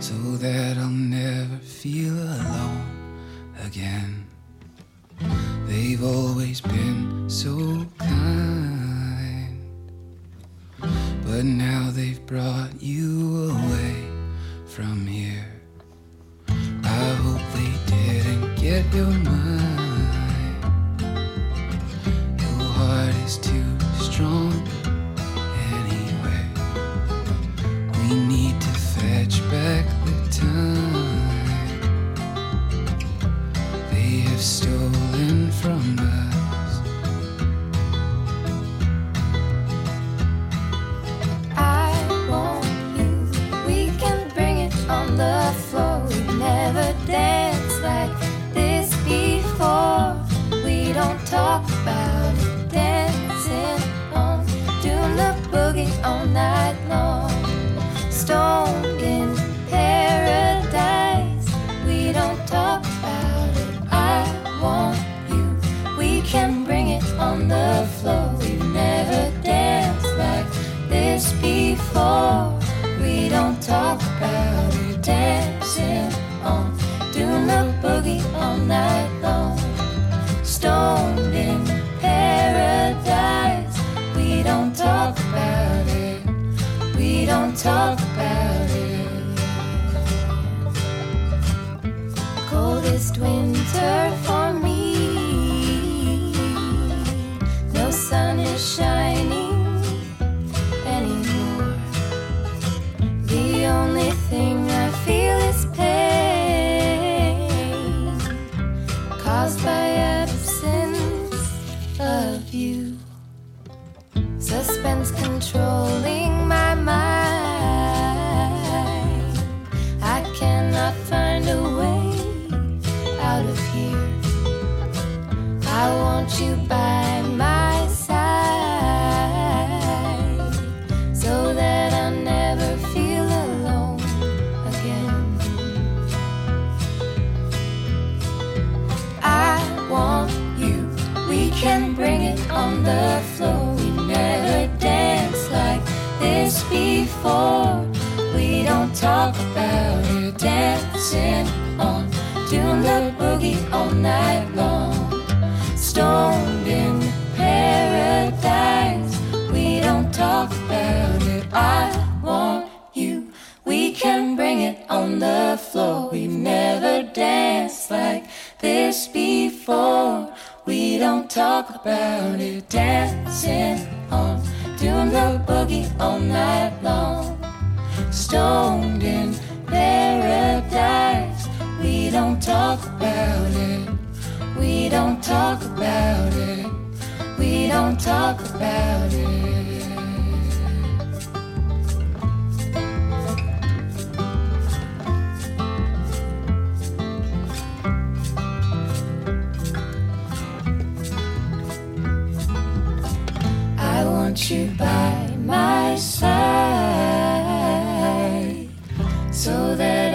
so that I'll never feel alone again. They've always been so kind, but now they've brought you away from here. I hope they didn't get your mind. Your heart is too strong anyway. We need to fetch back the time they have stolen from us. I want you, we can bring it on the floor. We never danced like this before. We don't talk about it, dancing on, doing the boogie all night long. Stoned in paradise, we don't talk about it. I want you, we can bring it on the floor. We've never danced like this before. We don't talk about it, dancing on, doing the boogie all night long. Stoned in paradise, we don't talk about it. We don't talk about it. Coldest winter for me. No sun is shining anymore. The only thing I feel is pain caused by absence of you. Suspense controlling my mind. I cannot find a way out of here. I want you by my side so that I never feel alone again. I want you, we can bring it on the floor. We never danced like this before. We don't talk about it, dancing on, doing the boogie all night long. Stoned in paradise, we don't talk about it. I want you, we can bring it on the floor. We've never danced like this before. We don't talk about it, dancing on, doing the boogie all night long. Stoned in paradise, we don't talk about it. We don't talk about it. We don't talk about it. I want you by my side so that